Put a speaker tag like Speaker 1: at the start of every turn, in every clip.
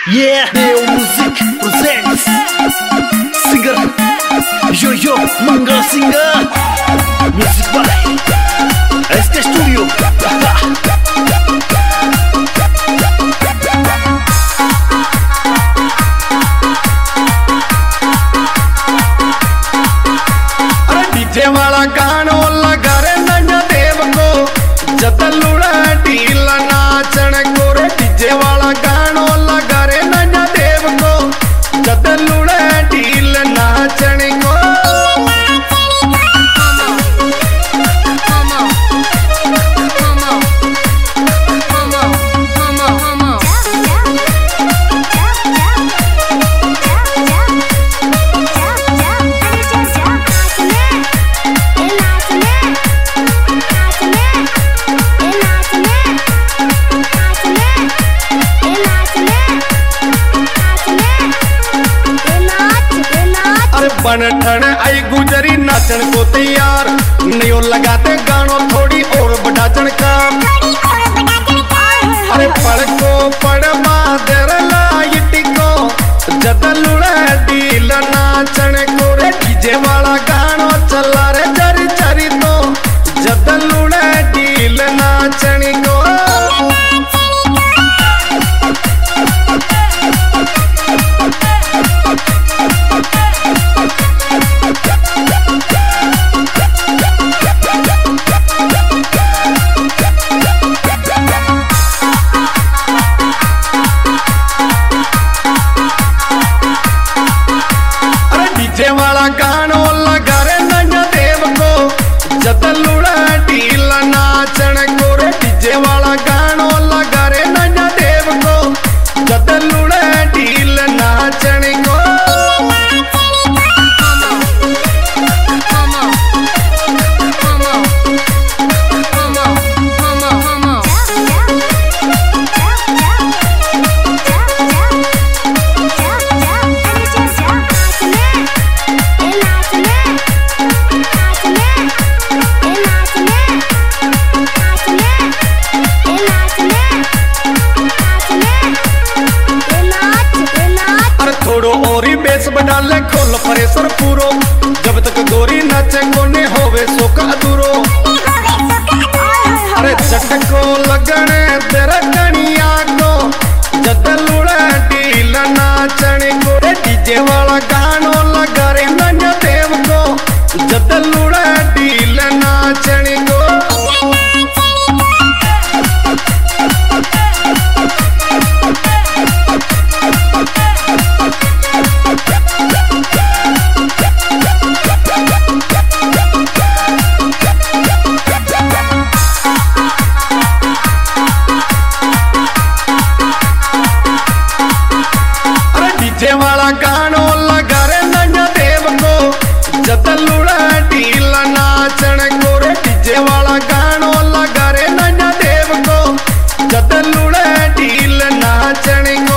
Speaker 1: Yeah, Deo Music presents singer Yo Mangal Singer. Music by SK Studio.
Speaker 2: अरे DJ वाला गानो लगा रे नन्या देव को जद लुड़ा ढील नाचन को रे डीजे वाला गानो लगा रे नन्या देव को जद लुड़ा ढील नाचन को बन ठन आई गुजरी नाचन को तैयार नहीं लगाते गानो थोड़ी और बटाचन का अरे पढ़ को पढ़ मादर लाइट को जद लुड़ा डील नाचन को रे डीजे वाला गानो चला रे जरी जरी तो जद लुड़ा डील नाचन को वाला गानो लगा रे नन्या देव को जद लुड़ा ढील नाचन को रे डीजे वाला गानो लगा रे नन्या देव को जद लुड़ा ढील नाचन को थोड़ो और ही बेस बना ले खोल परेसर पूरो जब तक गोरी नाचे कोने होवे सोका अधूरो अरे झटको लगने तेरा कनिया को जद लुड़ा ढील नाचन को डीजे वाला गानो लगा रे नन्या देव को जद लुड़ा ढील नाचन को डीजे वाला गानो लगा रे नन्या देव को जद लुड़ा ढील नाचन को रे डीजे वाला गानो लगा रे नन्या देव को जद लुड़ा ढील नाचन को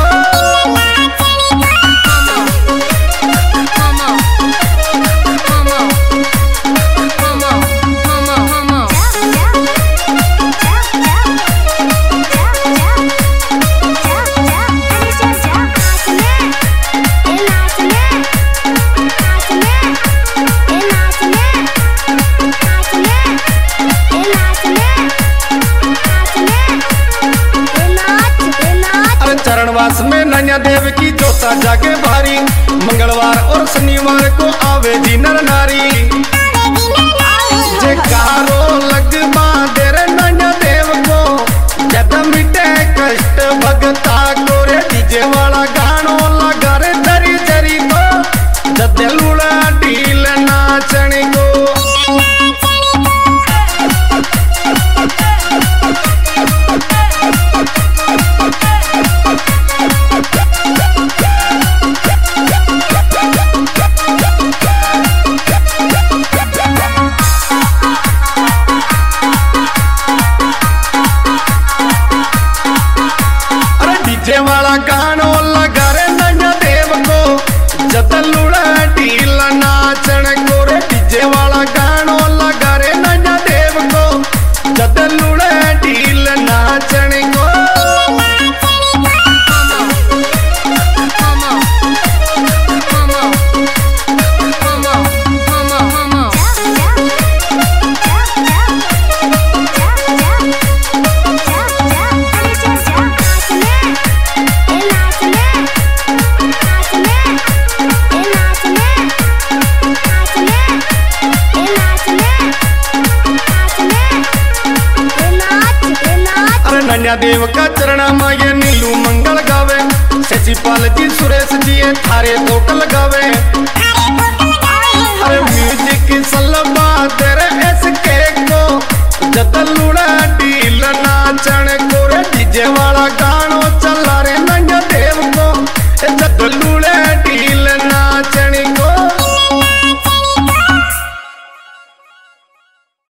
Speaker 2: चरणवास में नन्या देव की जोता जागे भारी मंगलवार और शनिवार को आवे जी नर नारी जे कारो लग बांधे रे नन्या देव को जद मिटे कष्ट भगता को रे डीजे वाला गानो लगा रे जरी जरी तो जद लुड़ा ढील नाचन को डीजे वाला गानो लगा रे नन्या देव को जद लुड़ा ढील नाचन को रे डीजे वाला गानो लगा रे नन्या देव को जद लुड़ा ढील नाचन को नैना देव का चरणा में ये नीलू मंगल गावे। शशि पाल जी सुरेश जी ये थारे तोक लगावे। अरे म्यूजिक सलबा तेरे एस के को जद लूड़ा डील नाचण